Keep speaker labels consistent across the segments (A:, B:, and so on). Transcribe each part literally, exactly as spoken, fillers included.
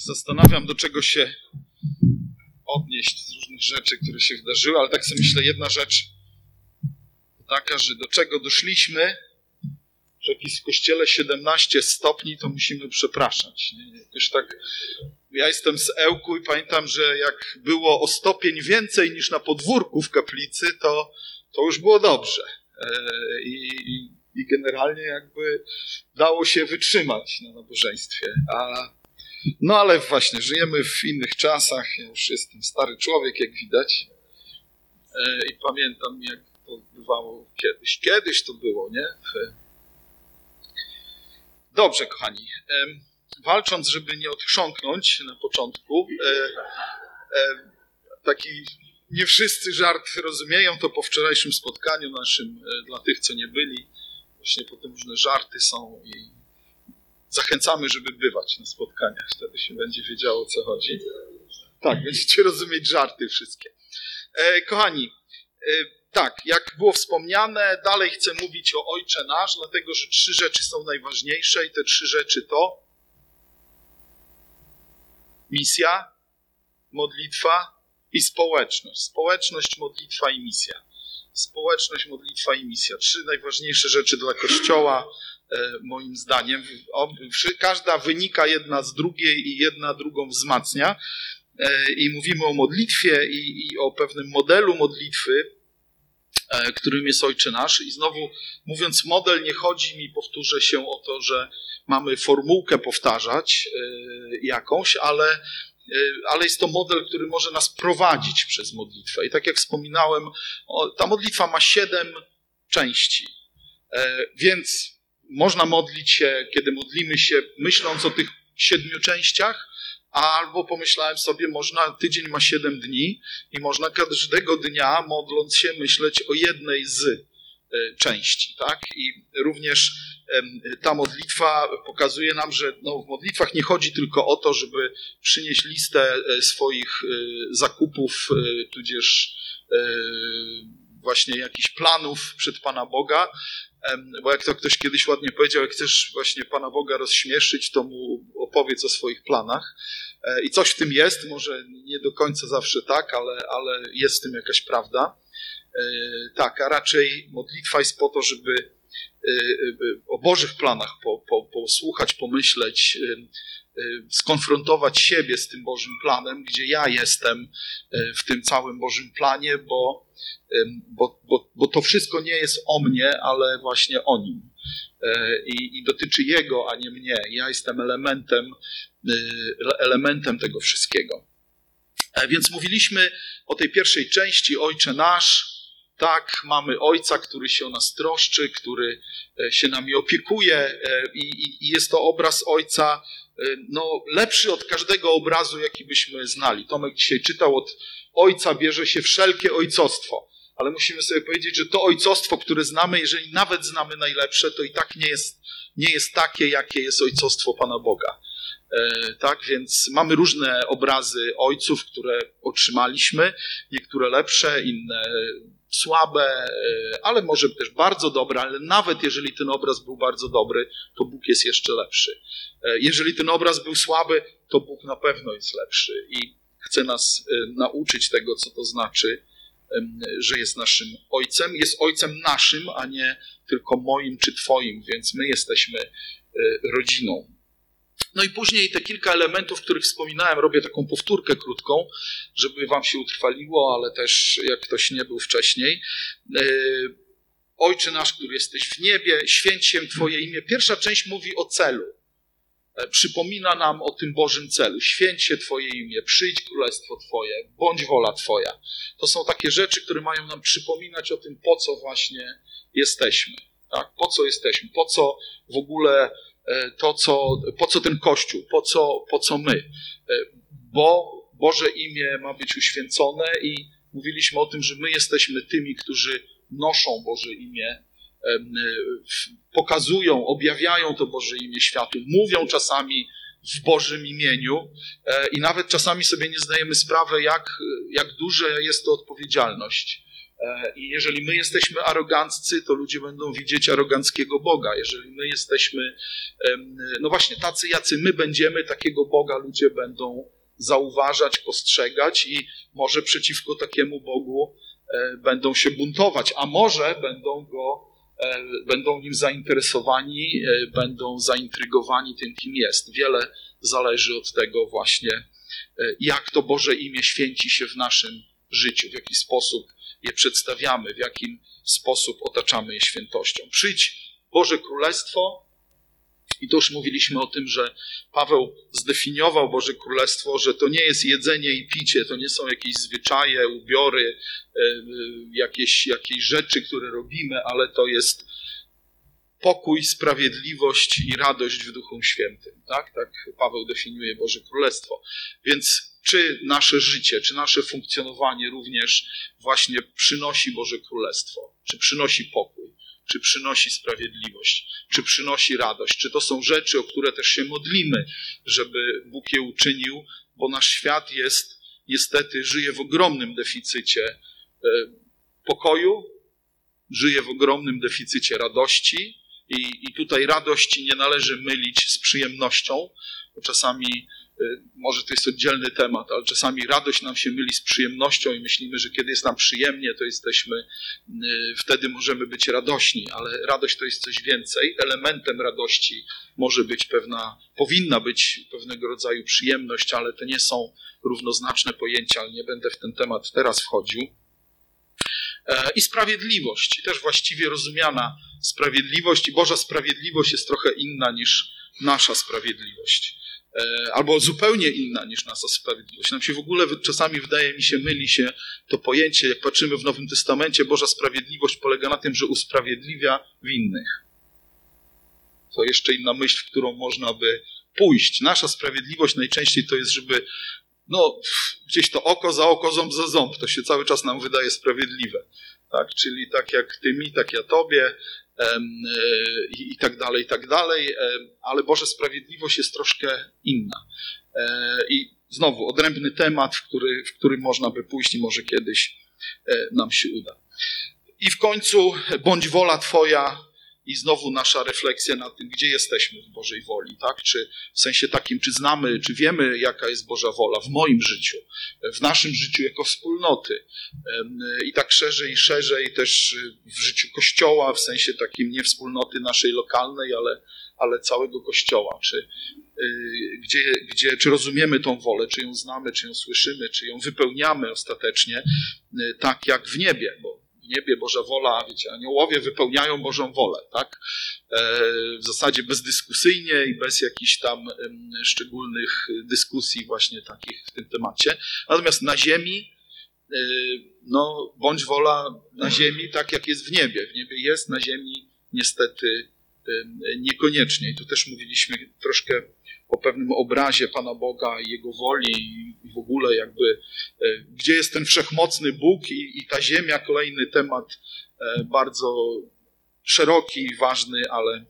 A: zastanawiam, do czego się odnieść z różnych rzeczy, które się wydarzyły, ale tak sobie myślę, jedna rzecz taka, że do czego doszliśmy, że jak jest w kościele siedemnaście stopni, to musimy przepraszać. Już tak, ja jestem z Ełku i pamiętam, że jak było o stopień więcej niż na podwórku w kaplicy, to, to już było dobrze. I, i, i generalnie jakby dało się wytrzymać na nabożeństwie. A, no ale właśnie, żyjemy w innych czasach. Ja już jestem stary człowiek, jak widać. I pamiętam, jak to bywało kiedyś. Kiedyś to było, nie? Dobrze, kochani. Walcząc, żeby nie odchrząknąć na początku, taki nie wszyscy żart rozumieją, to po wczorajszym spotkaniu naszym, dla tych, co nie byli, właśnie potem różne żarty są i zachęcamy, żeby bywać na spotkaniach. Wtedy się będzie wiedziało, o co chodzi. Tak, będziecie rozumieć żarty wszystkie. Kochani, tak, jak było wspomniane, dalej chcę mówić o Ojcze Nasz, dlatego że trzy rzeczy są najważniejsze i te trzy rzeczy to misja, modlitwa i społeczność. Społeczność, modlitwa i misja. Społeczność, modlitwa i misja. Trzy najważniejsze rzeczy dla Kościoła, moim zdaniem. Każda wynika jedna z drugiej i jedna drugą wzmacnia. I mówimy o modlitwie i, i o pewnym modelu modlitwy, którym jest Ojcze Nasz. I znowu, mówiąc model, nie chodzi mi, powtórzę się, o to, że mamy formułkę powtarzać jakąś, ale, ale jest to model, który może nas prowadzić przez modlitwę. I tak jak wspominałem, ta modlitwa ma siedem części. Więc można modlić się, kiedy modlimy się, myśląc o tych siedmiu częściach, albo pomyślałem sobie, można, tydzień ma siedem dni i można każdego dnia, modląc się, myśleć o jednej z e, części. Tak? I również e, ta modlitwa pokazuje nam, że no, w modlitwach nie chodzi tylko o to, żeby przynieść listę e, swoich e, zakupów, e, tudzież e, właśnie jakichś planów przed Pana Boga, bo jak to ktoś kiedyś ładnie powiedział, jak chcesz właśnie Pana Boga rozśmieszyć, to mu opowiedz o swoich planach. I coś w tym jest, może nie do końca zawsze tak, ale, ale jest w tym jakaś prawda. Tak, a raczej modlitwa jest po to, żeby o Bożych planach po, po, posłuchać, pomyśleć, skonfrontować siebie z tym Bożym planem, gdzie ja jestem w tym całym Bożym planie, bo, bo, bo, bo to wszystko nie jest o mnie, ale właśnie o Nim. I, i dotyczy Jego, a nie mnie. Ja jestem elementem, elementem tego wszystkiego. Więc mówiliśmy o tej pierwszej części, Ojcze Nasz. Tak, mamy Ojca, który się o nas troszczy, który się nami opiekuje i, i jest to obraz Ojca no, lepszy od każdego obrazu, jaki byśmy znali. Tomek dzisiaj czytał, od Ojca bierze się wszelkie ojcostwo, ale musimy sobie powiedzieć, że to ojcostwo, które znamy, jeżeli nawet znamy najlepsze, to i tak nie jest, nie jest takie, jakie jest ojcostwo Pana Boga. E, tak, więc mamy różne obrazy ojców, które otrzymaliśmy, niektóre lepsze, inne słabe, ale może też bardzo dobre, ale nawet jeżeli ten obraz był bardzo dobry, to Bóg jest jeszcze lepszy. Jeżeli ten obraz był słaby, to Bóg na pewno jest lepszy i chce nas nauczyć tego, co to znaczy, że jest naszym Ojcem. Jest Ojcem naszym, a nie tylko moim czy Twoim, więc my jesteśmy rodziną. No i później te kilka elementów, których wspominałem, robię taką powtórkę krótką, żeby wam się utrwaliło, ale też jak ktoś nie był wcześniej. Ojcze nasz, który jesteś w niebie, święć się Twoje imię. Pierwsza część mówi o celu. Przypomina nam o tym Bożym celu. Święć się Twoje imię, przyjdź królestwo Twoje, bądź wola Twoja. To są takie rzeczy, które mają nam przypominać o tym, po co właśnie jesteśmy. Tak? Po co jesteśmy, po co w ogóle to, co, po co ten Kościół, po co, po co my. Bo Boże imię ma być uświęcone i mówiliśmy o tym, że my jesteśmy tymi, którzy noszą Boże imię, pokazują, objawiają to Boże imię światu, mówią czasami w Bożym imieniu i nawet czasami sobie nie zdajemy sprawy, jak, jak duża jest to odpowiedzialność I jeżeli my jesteśmy aroganccy, to ludzie będą widzieć aroganckiego Boga. Jeżeli my jesteśmy, no właśnie, tacy, jacy my będziemy, takiego Boga ludzie będą zauważać, postrzegać i może przeciwko takiemu Bogu będą się buntować, a może będą go, będą nim zainteresowani, będą zaintrygowani tym, kim jest. Wiele zależy od tego właśnie, jak to Boże imię święci się w naszym życiu, w jaki sposób je przedstawiamy, w jakim sposób otaczamy je świętością. Przyjdź Boże Królestwo, i to już mówiliśmy o tym, że Paweł zdefiniował Boże Królestwo, że to nie jest jedzenie i picie, to nie są jakieś zwyczaje, ubiory, jakieś, jakieś rzeczy, które robimy, ale to jest pokój, sprawiedliwość i radość w Duchu Świętym. Tak, tak Paweł definiuje Boże Królestwo. Więc czy nasze życie, czy nasze funkcjonowanie również właśnie przynosi Boże Królestwo, czy przynosi pokój, czy przynosi sprawiedliwość, czy przynosi radość, czy to są rzeczy, o które też się modlimy, żeby Bóg je uczynił, bo nasz świat jest, niestety, żyje w ogromnym deficycie pokoju, żyje w ogromnym deficycie radości i, i tutaj radości nie należy mylić z przyjemnością, bo czasami, może to jest oddzielny temat, ale czasami radość nam się myli z przyjemnością i myślimy, że kiedy jest nam przyjemnie, to jesteśmy, wtedy możemy być radośni, ale radość to jest coś więcej. Elementem radości może być pewna, powinna być pewnego rodzaju przyjemność, ale to nie są równoznaczne pojęcia, ale nie będę w ten temat teraz wchodził. I sprawiedliwość, też właściwie rozumiana sprawiedliwość i Boża sprawiedliwość jest trochę inna niż nasza sprawiedliwość. Albo zupełnie inna niż nasza sprawiedliwość. Nam się w ogóle czasami wydaje mi się, myli się to pojęcie, jak patrzymy w Nowym Testamencie, Boża sprawiedliwość polega na tym, że usprawiedliwia winnych. To jeszcze inna myśl, w którą można by pójść. Nasza sprawiedliwość najczęściej to jest, żeby no, gdzieś to oko za oko, ząb za ząb. To się cały czas nam wydaje sprawiedliwe. Tak? Czyli tak jak ty mi, tak ja tobie. I, i tak dalej, i tak dalej, ale Boża sprawiedliwość jest troszkę inna. I znowu odrębny temat, w który, w który można by pójść i może kiedyś nam się uda. I w końcu bądź wola Twoja i znowu nasza refleksja na tym, gdzie jesteśmy w Bożej woli, tak? Czy w sensie takim, czy znamy, czy wiemy, jaka jest Boża wola w moim życiu, w naszym życiu jako wspólnoty i tak szerzej i szerzej też w życiu Kościoła, w sensie takim nie wspólnoty naszej lokalnej, ale, ale całego Kościoła. Czy, gdzie, gdzie, czy rozumiemy tą wolę, czy ją znamy, czy ją słyszymy, czy ją wypełniamy ostatecznie tak jak w niebie, bo w niebie Boża wola, wiecie, aniołowie wypełniają Bożą wolę, tak? W zasadzie bezdyskusyjnie i bez jakichś tam szczególnych dyskusji właśnie takich w tym temacie. Natomiast na ziemi, no, bądź wola na ziemi tak, jak jest w niebie. W niebie jest, na ziemi niestety niekoniecznie. I tu też mówiliśmy troszkę o pewnym obrazie Pana Boga i Jego woli i w ogóle jakby, gdzie jest ten wszechmocny Bóg i, i ta ziemia, kolejny temat bardzo szeroki i ważny, ale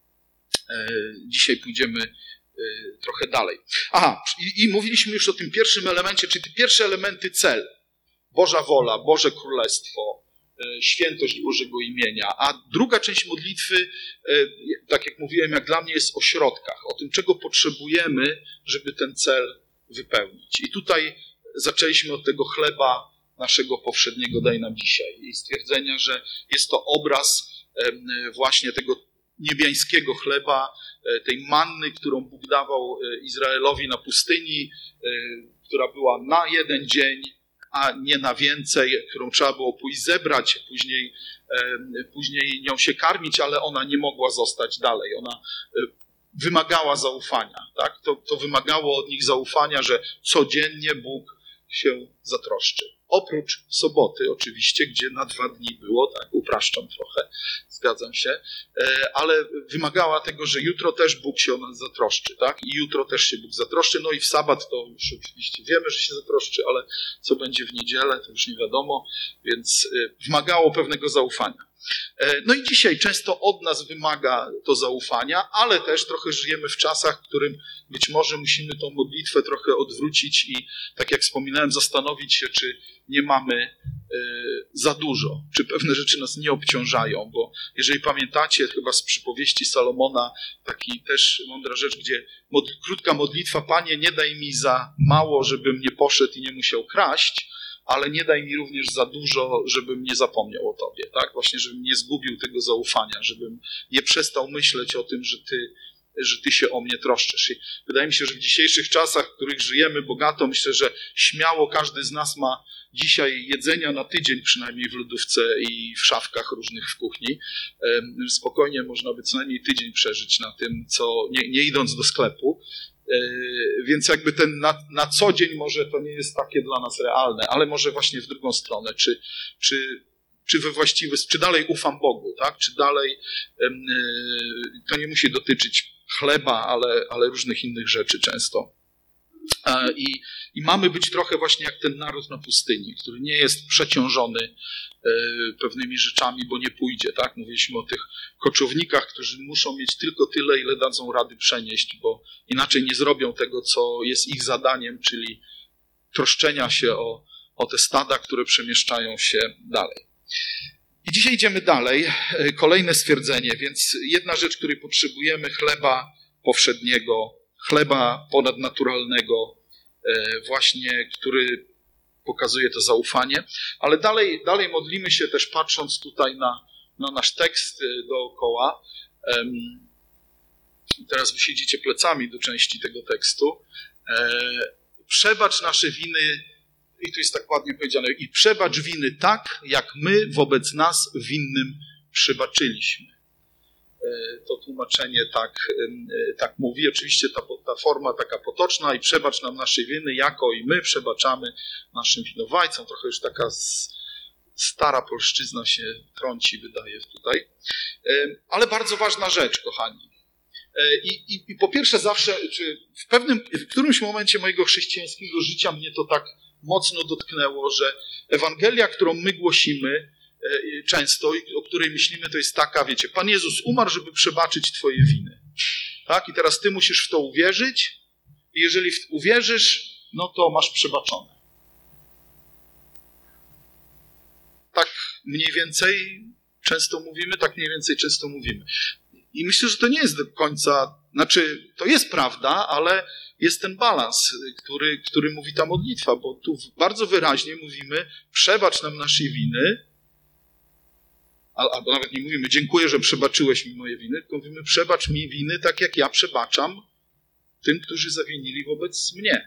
A: dzisiaj pójdziemy trochę dalej. Aha, i, i mówiliśmy już o tym pierwszym elemencie, czyli te pierwsze elementy cel. Boża wola, Boże Królestwo, świętość Bożego imienia. A druga część modlitwy, tak jak mówiłem, jak dla mnie jest o środkach, o tym, czego potrzebujemy, żeby ten cel wypełnić. I tutaj zaczęliśmy od tego chleba naszego powszedniego daj nam dzisiaj i stwierdzenia, że jest to obraz właśnie tego niebiańskiego chleba, tej manny, którą Bóg dawał Izraelowi na pustyni, która była na jeden dzień, a nie na więcej, którą trzeba było pójść zebrać, później, później nią się karmić, ale ona nie mogła zostać dalej. Ona wymagała zaufania. Tak? To, to wymagało od nich zaufania, że codziennie Bóg się zatroszczy. Oprócz soboty oczywiście, gdzie na dwa dni było, tak, upraszczam trochę, zgadzam się, ale wymagała tego, że jutro też Bóg się o nas zatroszczy, tak, i jutro też się Bóg zatroszczy, no i w sabat to już oczywiście wiemy, że się zatroszczy, ale co będzie w niedzielę, to już nie wiadomo, więc wymagało pewnego zaufania. No i dzisiaj często od nas wymaga to zaufania, ale też trochę żyjemy w czasach, w którym być może musimy tą modlitwę trochę odwrócić i, tak jak wspominałem, zastanowić się, czy nie mamy za dużo, czy pewne rzeczy nas nie obciążają, bo jeżeli pamiętacie chyba z przypowieści Salomona, taki też mądra rzecz, gdzie mod, krótka modlitwa: Panie, nie daj mi za mało, żebym nie poszedł i nie musiał kraść, ale nie daj mi również za dużo, żebym nie zapomniał o Tobie, tak? Właśnie, żebym nie zgubił tego zaufania, żebym nie przestał myśleć o tym, że Ty, że Ty się o mnie troszczysz. I wydaje mi się, że w dzisiejszych czasach, w których żyjemy bogato, myślę, że śmiało każdy z nas ma dzisiaj jedzenia na tydzień przynajmniej w lodówce i w szafkach różnych w kuchni. Spokojnie można by co najmniej tydzień przeżyć na tym, co nie, nie idąc do sklepu. Więc jakby ten na, na co dzień może to nie jest takie dla nas realne, ale może właśnie w drugą stronę, czy, czy, czy we właściwy, czy dalej ufam Bogu, tak? Czy dalej to nie musi dotyczyć chleba, ale, ale różnych innych rzeczy często. I, I mamy być trochę właśnie jak ten naród na pustyni, który nie jest przeciążony pewnymi rzeczami, bo nie pójdzie, tak? Mówiliśmy o tych koczownikach, którzy muszą mieć tylko tyle, ile dadzą rady przenieść, bo inaczej nie zrobią tego, co jest ich zadaniem, czyli troszczenia się o, o te stada, które przemieszczają się dalej. I dzisiaj idziemy dalej. Kolejne stwierdzenie, więc jedna rzecz, której potrzebujemy: chleba powszedniego, chleba ponadnaturalnego, właśnie, który pokazuje to zaufanie, ale dalej, dalej modlimy się też, patrząc tutaj na, na nasz tekst dookoła. Teraz wy siedzicie plecami do części tego tekstu. Przebacz nasze winy, i tu jest tak ładnie powiedziane, i przebacz winy tak, jak my wobec nas winnym przebaczyliśmy. To tłumaczenie tak, tak mówi. Oczywiście ta, ta forma taka potoczna: i przebacz nam nasze winy, jako i my przebaczamy naszym winowajcom. Trochę już taka stara polszczyzna się trąci, wydaje tutaj. Ale bardzo ważna rzecz, kochani. I, i, i po pierwsze zawsze, czy w pewnym, w którymś momencie mojego chrześcijańskiego życia mnie to tak mocno dotknęło, że Ewangelia, którą my głosimy często i o której myślimy, to jest taka, wiecie, Pan Jezus umarł, żeby przebaczyć twoje winy. Tak? I teraz ty musisz w to uwierzyć i jeżeli w to uwierzysz, no to masz przebaczone. Tak mniej więcej często mówimy, tak mniej więcej często mówimy. I myślę, że to nie jest do końca, znaczy to jest prawda, ale jest ten balans, który, który mówi ta modlitwa, bo tu bardzo wyraźnie mówimy: przebacz nam nasze winy, albo nawet nie mówimy: dziękuję, że przebaczyłeś mi moje winy, tylko mówimy: przebacz mi winy tak, jak ja przebaczam tym, którzy zawinili wobec mnie.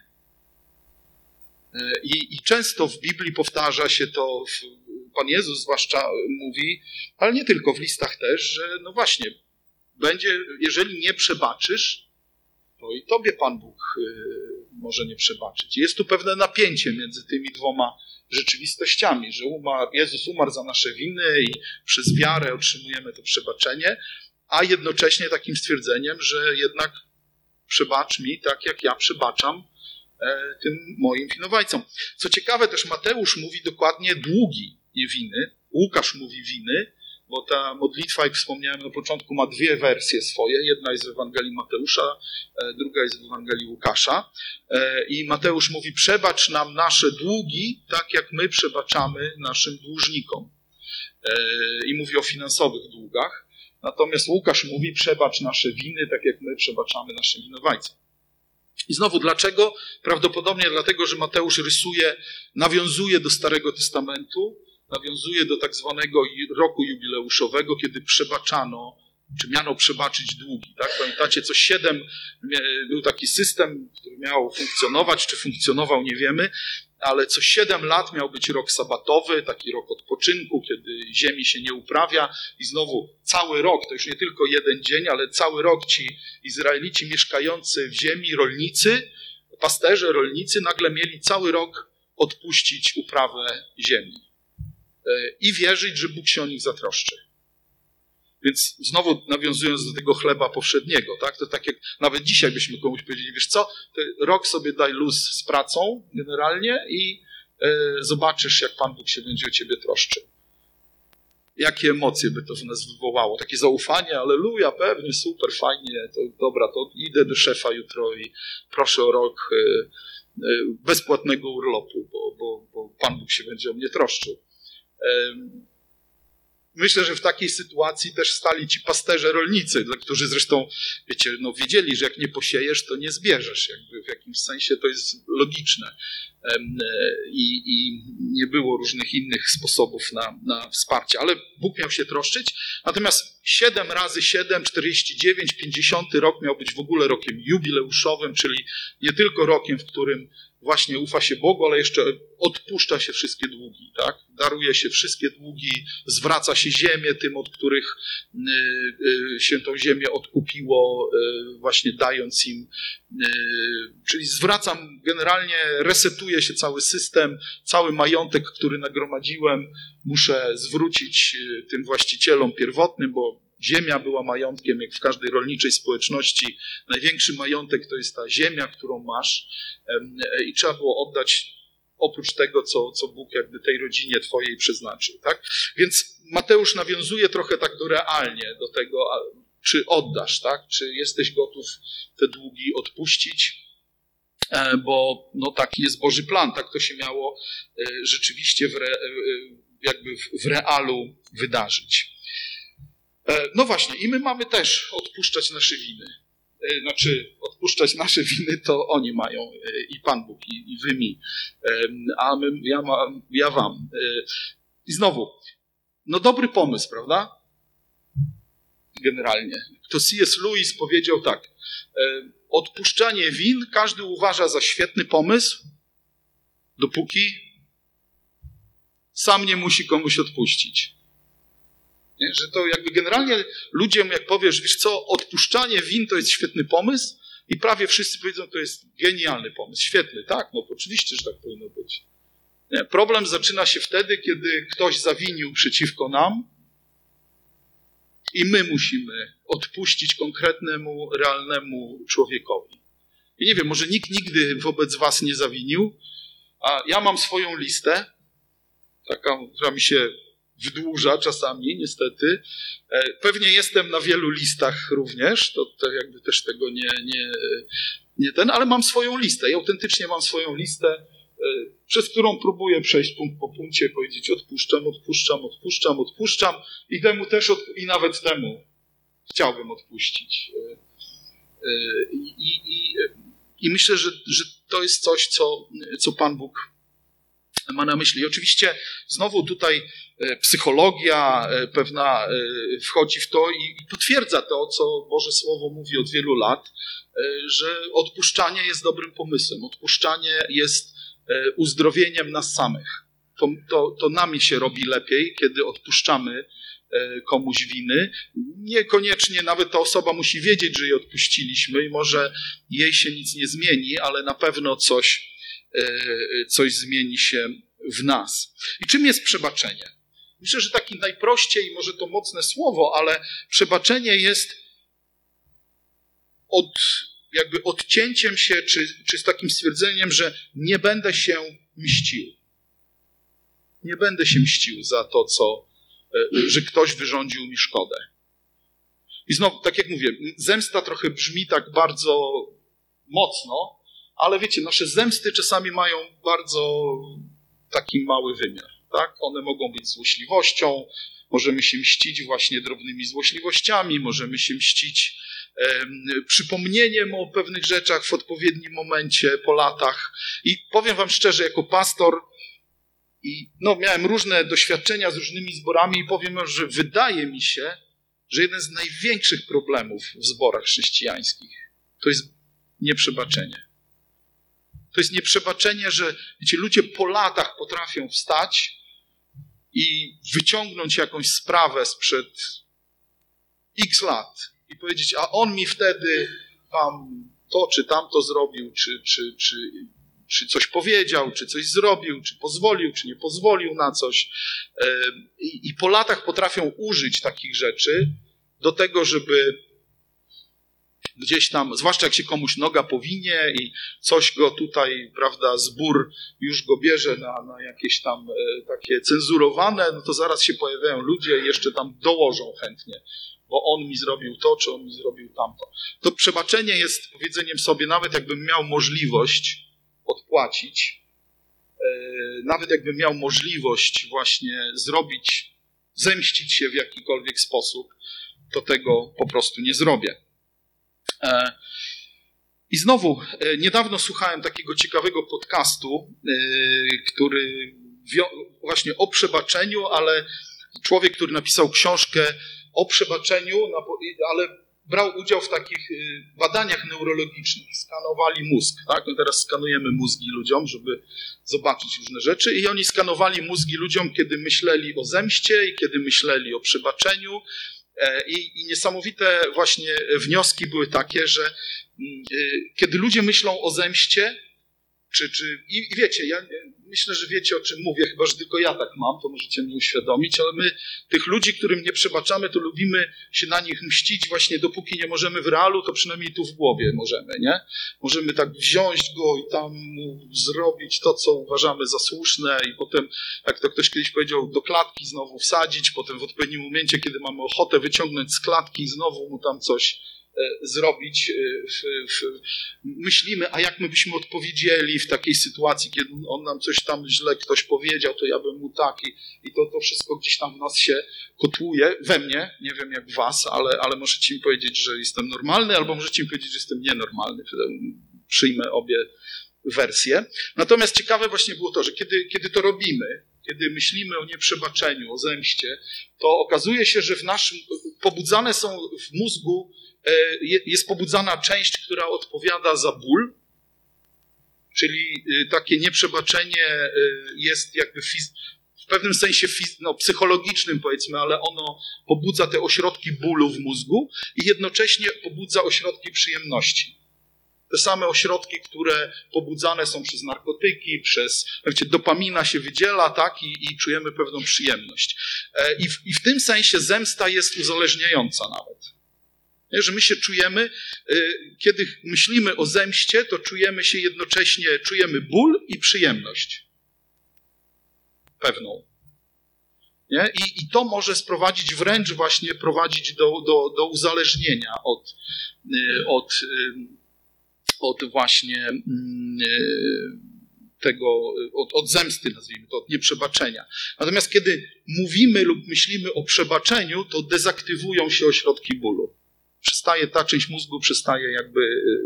A: I, i często w Biblii powtarza się to, Pan Jezus zwłaszcza mówi, ale nie tylko, w listach też, że no właśnie, będzie, jeżeli nie przebaczysz, to i tobie Pan Bóg może nie przebaczyć. Jest tu pewne napięcie między tymi dwoma rzeczywistościami, że umarł, Jezus umarł za nasze winy i przez wiarę otrzymujemy to przebaczenie, a jednocześnie takim stwierdzeniem, że jednak przebacz mi tak, jak ja przebaczam e, tym moim winowajcom. Co ciekawe, też Mateusz mówi dokładnie długi, nie winy. Łukasz mówi winy, bo ta modlitwa, jak wspomniałem na początku, ma dwie wersje swoje. Jedna jest w Ewangelii Mateusza, druga jest w Ewangelii Łukasza. I Mateusz mówi: przebacz nam nasze długi, tak jak my przebaczamy naszym dłużnikom. I mówi o finansowych długach. Natomiast Łukasz mówi: przebacz nasze winy, tak jak my przebaczamy naszym winowajcom. I znowu dlaczego? Prawdopodobnie dlatego, że Mateusz rysuje, nawiązuje do Starego Testamentu, nawiązuje do tak zwanego roku jubileuszowego, kiedy przebaczano, czy miano przebaczyć długi. Tak? Pamiętacie, co siedem, był taki system, który miał funkcjonować, czy funkcjonował, nie wiemy, ale co siedem lat miał być rok sabatowy, taki rok odpoczynku, kiedy ziemi się nie uprawia i znowu cały rok, to już nie tylko jeden dzień, ale cały rok ci Izraelici mieszkający w ziemi, rolnicy, pasterze, rolnicy nagle mieli cały rok odpuścić uprawę ziemi i wierzyć, że Bóg się o nich zatroszczy. Więc znowu nawiązując do tego chleba powszedniego, tak? To tak jak nawet dzisiaj byśmy komuś powiedzieli: wiesz co, rok sobie daj luz z pracą generalnie i e, zobaczysz, jak Pan Bóg się będzie o ciebie troszczył. jakie emocje by to w nas wywołało? Takie zaufanie, alleluja, pewnie, super, fajnie, to dobra, to idę do szefa jutro i proszę o rok bezpłatnego urlopu, bo, bo, bo Pan Bóg się będzie o mnie troszczył. Myślę, że w takiej sytuacji też stali ci pasterze rolnicy, dla którzy zresztą, wiecie, no wiedzieli, że jak nie posiejesz, to nie zbierzesz. Jakby w jakimś sensie to jest logiczne. I, i nie było różnych innych sposobów na, na wsparcie, ale Bóg miał się troszczyć. Natomiast siedem razy siedem, czterdzieści dziewięć, pięćdziesiąty rok miał być w ogóle rokiem jubileuszowym, czyli nie tylko rokiem, w którym właśnie ufa się Bogu, ale jeszcze odpuszcza się wszystkie długi, tak? Daruje się wszystkie długi, zwraca się ziemię tym, od których się tą ziemię odkupiło, właśnie dając im, czyli zwracam, generalnie resetuje się cały system, cały majątek, który nagromadziłem, muszę zwrócić tym właścicielom pierwotnym, bo ziemia była majątkiem, jak w każdej rolniczej społeczności. Największy majątek to jest ta ziemia, którą masz i trzeba było oddać oprócz tego, co, co Bóg jakby tej rodzinie twojej przeznaczył. Tak? Więc Mateusz nawiązuje trochę tak do realnie, do tego, czy oddasz, tak? Czy jesteś gotów te długi odpuścić, bo no, taki jest Boży plan, tak to się miało rzeczywiście w, re, jakby w realu wydarzyć. No właśnie, i my mamy też odpuszczać nasze winy. Znaczy, odpuszczać nasze winy to oni mają, i Pan Bóg, i, i wy mi, a my, ja, ma, ja wam. I znowu, no dobry pomysł, prawda? Generalnie. To C S Lewis powiedział tak, odpuszczanie win każdy uważa za świetny pomysł, dopóki sam nie musi komuś odpuścić. Nie? Że to jakby generalnie ludziom, jak powiesz, wiesz co, odpuszczanie win to jest świetny pomysł i prawie wszyscy powiedzą, to jest genialny pomysł, świetny, tak, no oczywiście, że tak powinno być. Nie? Problem zaczyna się wtedy, kiedy ktoś zawinił przeciwko nam i my musimy odpuścić konkretnemu, realnemu człowiekowi. I nie wiem, może nikt nigdy wobec was nie zawinił, a ja mam swoją listę, taka, która mi się wydłuża czasami, niestety. Pewnie jestem na wielu listach również, to, to jakby też tego nie, nie, nie ten, ale mam swoją listę i autentycznie mam swoją listę, przez którą próbuję przejść punkt po punkcie, powiedzieć odpuszczam, odpuszczam, odpuszczam, odpuszczam i temu też, od, i nawet temu chciałbym odpuścić. I, i, i, i myślę, że, że to jest coś, co, co Pan Bóg ma na myśli. I oczywiście znowu tutaj psychologia pewna wchodzi w to i potwierdza to, co Boże Słowo mówi od wielu lat, że odpuszczanie jest dobrym pomysłem. Odpuszczanie jest uzdrowieniem nas samych. To, to, to nami się robi lepiej, kiedy odpuszczamy komuś winy. Niekoniecznie nawet ta osoba musi wiedzieć, że jej odpuściliśmy i może jej się nic nie zmieni, ale na pewno coś, coś zmieni się w nas. I czym jest przebaczenie? Myślę, że taki najprościej, może to mocne słowo, ale przebaczenie jest od, jakby odcięciem się, czy, czy z takim stwierdzeniem, że nie będę się mścił. Nie będę się mścił za to, co, że ktoś wyrządził mi szkodę. I znowu, tak jak mówię, zemsta trochę brzmi tak bardzo mocno, ale wiecie, nasze zemsty czasami mają bardzo taki mały wymiar. Tak? One mogą być złośliwością, możemy się mścić właśnie drobnymi złośliwościami, możemy się mścić e, przypomnieniem o pewnych rzeczach w odpowiednim momencie, po latach. I powiem wam szczerze, jako pastor, i no, miałem różne doświadczenia z różnymi zborami i powiem wam, że wydaje mi się, że jeden z największych problemów w zborach chrześcijańskich to jest nieprzebaczenie. To jest nieprzebaczenie, że wiecie, ludzie po latach potrafią wstać i wyciągnąć jakąś sprawę sprzed x lat i powiedzieć, a on mi wtedy tam to czy tamto zrobił, czy, czy, czy, czy coś powiedział, czy coś zrobił, czy pozwolił, czy nie pozwolił na coś. I, i po latach potrafią użyć takich rzeczy do tego, żeby gdzieś tam, zwłaszcza jak się komuś noga powinie i coś go tutaj, prawda, zbór już go bierze na, na jakieś tam e, takie cenzurowane, no to zaraz się pojawiają ludzie i jeszcze tam dołożą chętnie, bo on mi zrobił to, czy on mi zrobił tamto. To przebaczenie jest powiedzeniem sobie, nawet jakbym miał możliwość odpłacić, e, nawet jakbym miał możliwość właśnie zrobić, zemścić się w jakikolwiek sposób, to tego po prostu nie zrobię. I znowu, niedawno słuchałem takiego ciekawego podcastu, który właśnie o przebaczeniu, ale człowiek, który napisał książkę o przebaczeniu, ale brał udział w takich badaniach neurologicznych. Skanowali mózg. Tak? No teraz skanujemy mózgi ludziom, żeby zobaczyć różne rzeczy. I oni skanowali mózgi ludziom, kiedy myśleli o zemście i kiedy myśleli o przebaczeniu. I, I niesamowite właśnie wnioski były takie, że kiedy ludzie myślą o zemście, czy, czy i, i wiecie, ja myślę, że wiecie, o czym mówię, chyba że tylko ja tak mam, to możecie mnie uświadomić, ale my tych ludzi, którym nie przebaczamy, to lubimy się na nich mścić właśnie dopóki nie możemy w realu, to przynajmniej tu w głowie możemy, nie? Możemy tak wziąć go i tam zrobić to, co uważamy za słuszne i potem, jak to ktoś kiedyś powiedział, do klatki znowu wsadzić, potem w odpowiednim momencie, kiedy mamy ochotę wyciągnąć z klatki, znowu mu tam coś zrobić. W, w, myślimy, a jak my byśmy odpowiedzieli w takiej sytuacji, kiedy on nam coś tam źle ktoś powiedział, to ja bym mu tak i, i to, to wszystko gdzieś tam w nas się kotłuje, we mnie, nie wiem jak w was, ale, ale możecie mi powiedzieć, że jestem normalny, albo możecie mi powiedzieć, że jestem nienormalny. Przyjmę obie wersje. Natomiast ciekawe właśnie było to, że kiedy, kiedy to robimy, kiedy myślimy o nieprzebaczeniu, o zemście, to okazuje się, że w naszym, pobudzane są w mózgu, jest pobudzana część, która odpowiada za ból, czyli takie nieprzebaczenie jest jakby fiz- w pewnym sensie fiz- no, psychologicznym, powiedzmy, ale ono pobudza te ośrodki bólu w mózgu i jednocześnie pobudza ośrodki przyjemności. Te same ośrodki, które pobudzane są przez narkotyki, przez, wiecie, dopamina się wydziela, tak, i, i czujemy pewną przyjemność. I w, I w tym sensie zemsta jest uzależniająca nawet. Nie, że my się czujemy, kiedy myślimy o zemście, to czujemy się jednocześnie, czujemy ból i przyjemność. Pewną. Nie? I, I to może sprowadzić, wręcz właśnie prowadzić do, do, do uzależnienia od, od, od właśnie tego, od, od zemsty, nazwijmy to, od nieprzebaczenia. Natomiast kiedy mówimy lub myślimy o przebaczeniu, to dezaktywują się ośrodki bólu. Przestaje, ta część mózgu przestaje jakby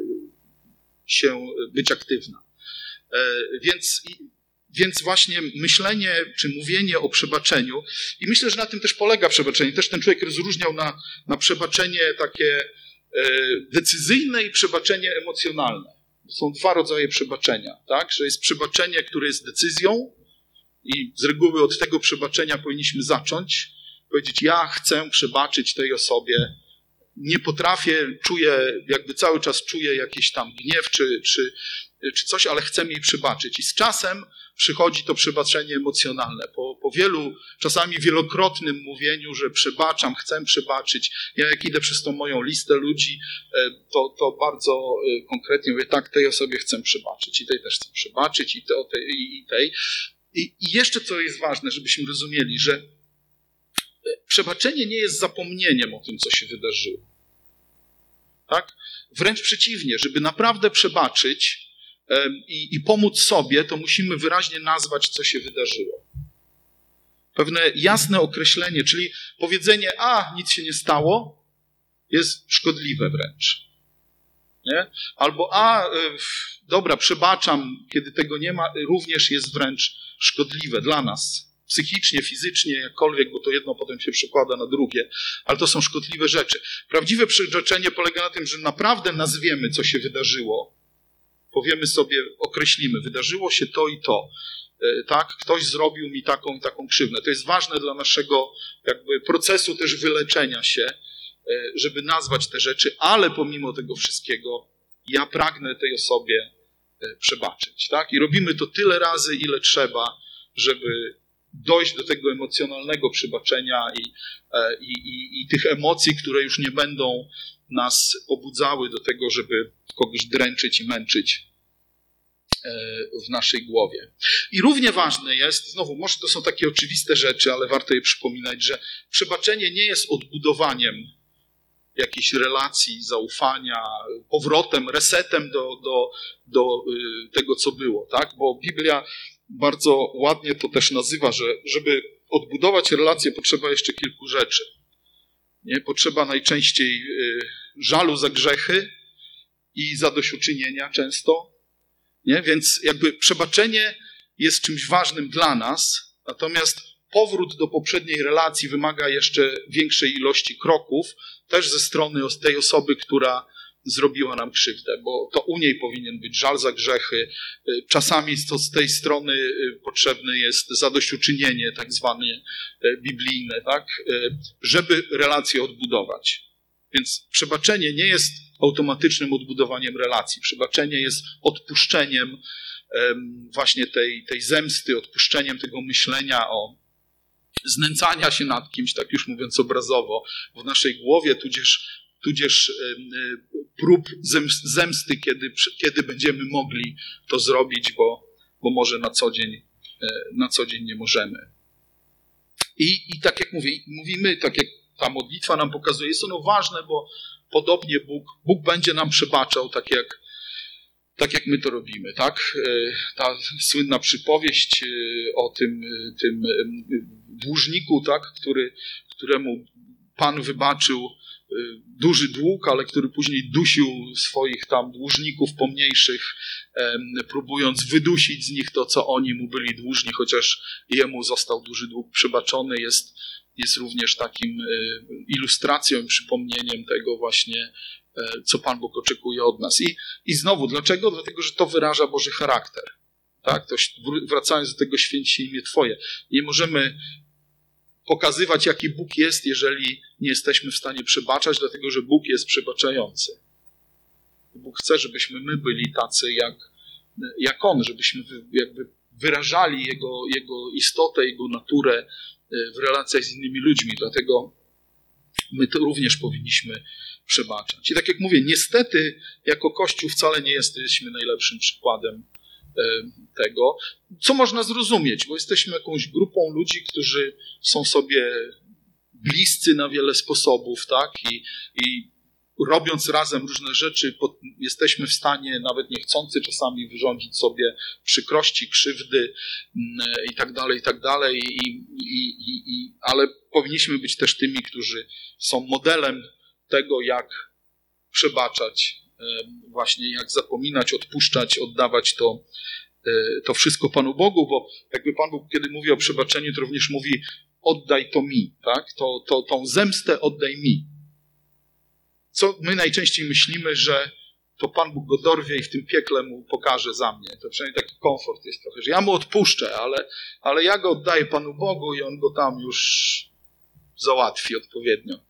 A: się być aktywna. Więc, więc właśnie myślenie czy mówienie o przebaczeniu, i myślę, że na tym też polega przebaczenie. Też ten człowiek rozróżniał na, na przebaczenie takie decyzyjne i przebaczenie emocjonalne. Są dwa rodzaje przebaczenia, tak? Że jest przebaczenie, które jest decyzją i z reguły od tego przebaczenia powinniśmy zacząć. Powiedzieć, ja chcę przebaczyć tej osobie. Nie potrafię, czuję, jakby cały czas czuję jakiś tam gniew czy, czy, czy coś, ale chcę jej przebaczyć. I z czasem przychodzi to przebaczenie emocjonalne. Po, po wielu, czasami wielokrotnym mówieniu, że przebaczam, chcę przebaczyć. Ja jak idę przez tą moją listę ludzi, to, to bardzo konkretnie mówię, tak, tej osobie chcę przebaczyć. I tej też chcę przebaczyć, i, te, tej, i tej. I, I jeszcze co jest ważne, żebyśmy rozumieli, że przebaczenie nie jest zapomnieniem o tym, co się wydarzyło. Tak? Wręcz przeciwnie, żeby naprawdę przebaczyć um, i, i pomóc sobie, to musimy wyraźnie nazwać, co się wydarzyło. Pewne jasne określenie, czyli powiedzenie, a nic się nie stało, jest szkodliwe wręcz. Nie? Albo a, y, dobra, przebaczam, kiedy tego nie ma, również jest wręcz szkodliwe dla nas. Psychicznie, fizycznie, jakkolwiek, bo to jedno potem się przekłada na drugie, ale to są szkodliwe rzeczy. Prawdziwe przebaczenie polega na tym, że naprawdę nazwiemy, co się wydarzyło. Powiemy sobie, określimy, wydarzyło się to i to. Tak? Ktoś zrobił mi taką i taką krzywdę. To jest ważne dla naszego jakby procesu też wyleczenia się, żeby nazwać te rzeczy, ale pomimo tego wszystkiego ja pragnę tej osobie przebaczyć. Tak? I robimy to tyle razy, ile trzeba, żeby dojść do tego emocjonalnego przebaczenia i, i, i, i tych emocji, które już nie będą nas pobudzały do tego, żeby kogoś dręczyć i męczyć w naszej głowie. I równie ważne jest, znowu, może to są takie oczywiste rzeczy, ale warto je przypominać, że przebaczenie nie jest odbudowaniem jakiejś relacji, zaufania, powrotem, resetem do, do, do tego, co było, tak? Bo Biblia bardzo ładnie to też nazywa, że żeby odbudować relacje, potrzeba jeszcze kilku rzeczy. Nie? Potrzeba najczęściej żalu za grzechy i zadośćuczynienia często. Nie? Więc jakby przebaczenie jest czymś ważnym dla nas, natomiast powrót do poprzedniej relacji wymaga jeszcze większej ilości kroków, też ze strony tej osoby, która zrobiła nam krzywdę, bo to u niej powinien być żal za grzechy. Czasami to z tej strony potrzebne jest zadośćuczynienie, tak zwane biblijne, tak? Żeby relację odbudować. Więc przebaczenie nie jest automatycznym odbudowaniem relacji. Przebaczenie jest odpuszczeniem właśnie tej, tej zemsty, odpuszczeniem tego myślenia o znęcania się nad kimś, tak już mówiąc obrazowo, w naszej głowie, tudzież, tudzież prób zemsty, kiedy, kiedy będziemy mogli to zrobić, bo, bo może na co dzień, na co dzień nie możemy. I, i tak jak mówię, mówimy, tak jak ta modlitwa nam pokazuje, jest ono ważne, bo podobnie Bóg, Bóg będzie nam przebaczał, tak jak, tak jak my to robimy, tak? Ta słynna przypowieść o tym, tym dłużniku, tak? Który, któremu Pan wybaczył duży dług, ale który później dusił swoich tam dłużników pomniejszych, próbując wydusić z nich to, co oni mu byli dłużni, chociaż jemu został duży dług przebaczony, jest, jest również takim ilustracją, przypomnieniem tego właśnie, co Pan Bóg oczekuje od nas. I, i znowu, dlaczego? Dlatego, że to wyraża Boży charakter. Tak? To, wracając do tego, święć się imię Twoje. Nie możemy pokazywać, jaki Bóg jest, jeżeli nie jesteśmy w stanie przebaczać, dlatego, że Bóg jest przebaczający. Bóg chce, żebyśmy my byli tacy jak, jak On, żebyśmy jakby wyrażali Jego, Jego istotę, Jego naturę w relacjach z innymi ludźmi. Dlatego my to również powinniśmy przebaczać. I tak jak mówię, niestety jako Kościół wcale nie jesteśmy najlepszym przykładem tego, co można zrozumieć, bo jesteśmy jakąś grupą ludzi, którzy są sobie bliscy na wiele sposobów, tak? I, i robiąc razem różne rzeczy, jesteśmy w stanie, nawet niechcący czasami, wyrządzić sobie przykrości, krzywdy i tak dalej, i tak dalej. I, i, i, i, ale powinniśmy być też tymi, którzy są modelem tego, jak przebaczać, właśnie jak zapominać, odpuszczać, oddawać to, to wszystko Panu Bogu, bo jakby Pan Bóg, kiedy mówi o przebaczeniu, to również mówi: oddaj to mi, tak? To, to, tą zemstę oddaj mi. Co my najczęściej myślimy, że to Pan Bóg go dorwie i w tym piekle mu pokaże za mnie. To przynajmniej taki komfort jest trochę, że ja mu odpuszczę, ale, ale ja go oddaję Panu Bogu i on go tam już załatwi odpowiednio.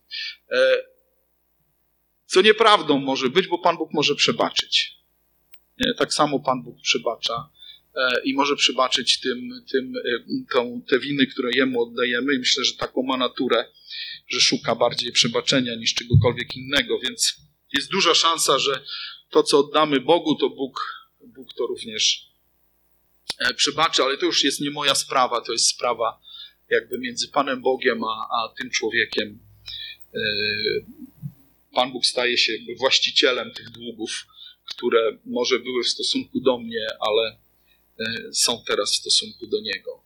A: Co nieprawdą może być, bo Pan Bóg może przebaczyć. Nie? Tak samo Pan Bóg przebacza i może przebaczyć tym, tym, tą, te winy, które Jemu oddajemy. I myślę, że taką ma naturę, że szuka bardziej przebaczenia niż czegokolwiek innego. Więc jest duża szansa, że to, co oddamy Bogu, to Bóg, Bóg to również przebaczy. Ale to już jest nie moja sprawa, to jest sprawa jakby między Panem Bogiem a, a tym człowiekiem. Pan Bóg staje się jakby właścicielem tych długów, które może były w stosunku do mnie, ale są teraz w stosunku do Niego.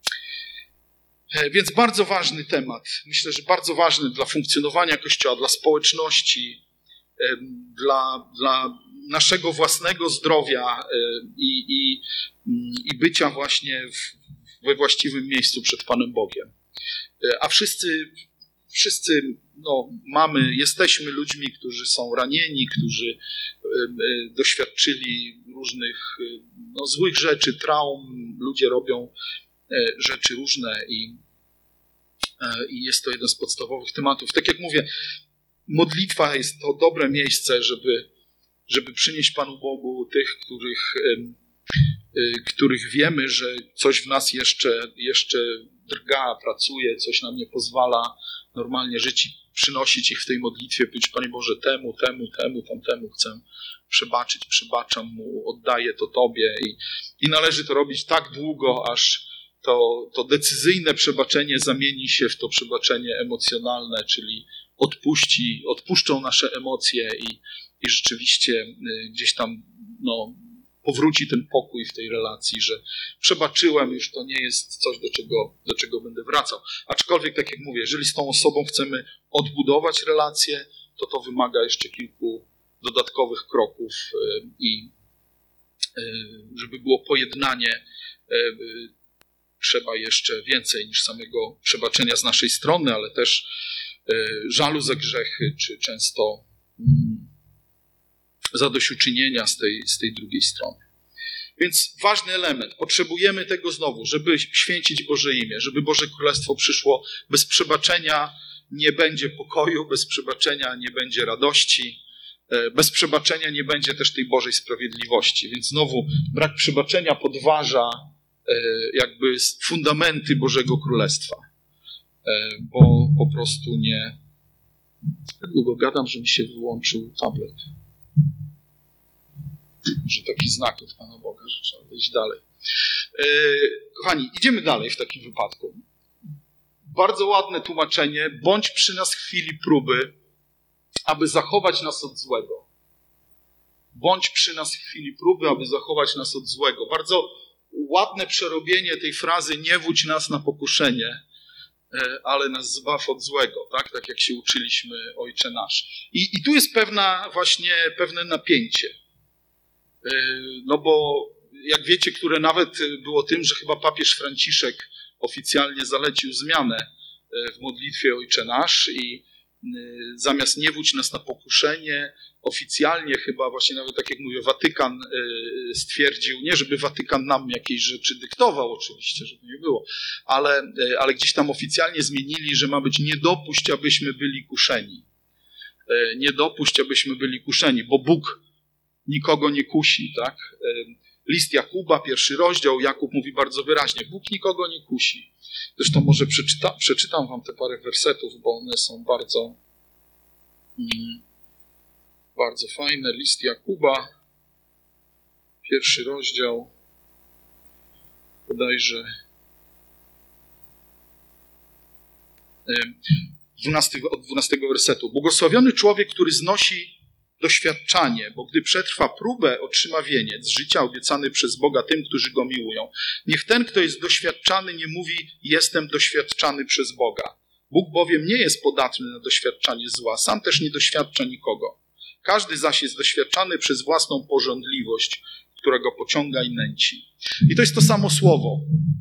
A: Więc bardzo ważny temat. Myślę, że bardzo ważny dla funkcjonowania Kościoła, dla społeczności, dla, dla naszego własnego zdrowia i, i, i bycia właśnie w, we właściwym miejscu przed Panem Bogiem. A wszyscy, wszyscy no, mamy, jesteśmy ludźmi, którzy są ranieni, którzy doświadczyli różnych no, złych rzeczy, traum. Ludzie robią rzeczy różne i, i jest to jeden z podstawowych tematów. Tak jak mówię, modlitwa jest to dobre miejsce, żeby, żeby przynieść Panu Bogu tych, których których wiemy, że coś w nas jeszcze, jeszcze drga, pracuje, coś nam nie pozwala normalnie żyć i przynosić ich w tej modlitwie, powiedzieć: Panie Boże, temu, temu, temu, tamtemu chcę przebaczyć, przebaczam mu, oddaję to Tobie. I, i należy to robić tak długo, aż to, to decyzyjne przebaczenie zamieni się w to przebaczenie emocjonalne, czyli odpuści, odpuszczą nasze emocje i, i rzeczywiście gdzieś tam no, powróci ten pokój w tej relacji, że przebaczyłem, już to nie jest coś, do czego, do czego będę wracał. Aczkolwiek, tak jak mówię, jeżeli z tą osobą chcemy odbudować relację, to to wymaga jeszcze kilku dodatkowych kroków i żeby było pojednanie, trzeba jeszcze więcej niż samego przebaczenia z naszej strony, ale też żalu za grzechy, czy często zadośćuczynienia z tej, z tej drugiej strony. Więc ważny element. Potrzebujemy tego znowu, żeby święcić Boże imię, żeby Boże Królestwo przyszło. Bez przebaczenia nie będzie pokoju, bez przebaczenia nie będzie radości, bez przebaczenia nie będzie też tej Bożej sprawiedliwości. Więc znowu brak przebaczenia podważa jakby fundamenty Bożego Królestwa. Bo po prostu nie... Tak długo gadam, że mi się wyłączył tablet. Może taki znak od Pana Boga, że trzeba wejść dalej. Kochani, idziemy dalej w takim wypadku. Bardzo ładne tłumaczenie. Bądź przy nas w chwili próby, aby zachować nas od złego. Bądź przy nas w chwili próby, aby zachować nas od złego. Bardzo ładne przerobienie tej frazy: nie wódź nas na pokuszenie, ale nas zbaw od złego, tak? Tak jak się uczyliśmy Ojcze Nasz. I, i tu jest pewna właśnie pewne napięcie. No bo jak wiecie, które nawet było tym, że chyba papież Franciszek oficjalnie zalecił zmianę w modlitwie Ojcze Nasz i zamiast nie wódź nas na pokuszenie, oficjalnie chyba właśnie nawet tak jak mówię, Watykan stwierdził, nie żeby Watykan nam jakieś rzeczy dyktował oczywiście, żeby nie było, ale, ale gdzieś tam oficjalnie zmienili, że ma być nie dopuść, abyśmy byli kuszeni. Nie dopuść, abyśmy byli kuszeni, bo Bóg nikogo nie kusi, tak? List Jakuba, pierwszy rozdział, Jakub mówi bardzo wyraźnie: Bóg nikogo nie kusi. Zresztą może przeczyta, przeczytam wam te parę wersetów, bo one są bardzo mm, bardzo fajne. List Jakuba, pierwszy rozdział, bodajże dwunasty, od dwunastego wersetu. Błogosławiony człowiek, który znosi doświadczanie, bo gdy przetrwa próbę, otrzyma wieniec życia obiecany przez Boga tym, którzy Go miłują. Niech ten, kto jest doświadczany, nie mówi: jestem doświadczany przez Boga. Bóg bowiem nie jest podatny na doświadczanie zła, sam też nie doświadcza nikogo. Każdy zaś jest doświadczany przez własną pożądliwość, która go pociąga i nęci. I to jest to samo słowo.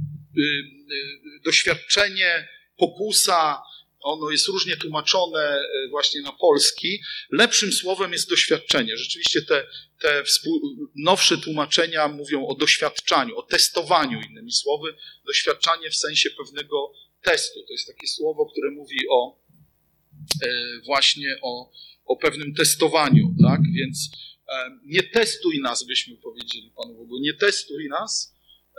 A: Doświadczenie, pokusa, ono jest różnie tłumaczone właśnie na polski. Lepszym słowem jest doświadczenie. Rzeczywiście te, te współ... nowsze tłumaczenia mówią o doświadczaniu, o testowaniu, innymi słowy. Doświadczanie w sensie pewnego testu. To jest takie słowo, które mówi o e, właśnie o, o pewnym testowaniu, tak? Więc e, nie testuj nas, byśmy powiedzieli Panu Bogu, nie testuj nas,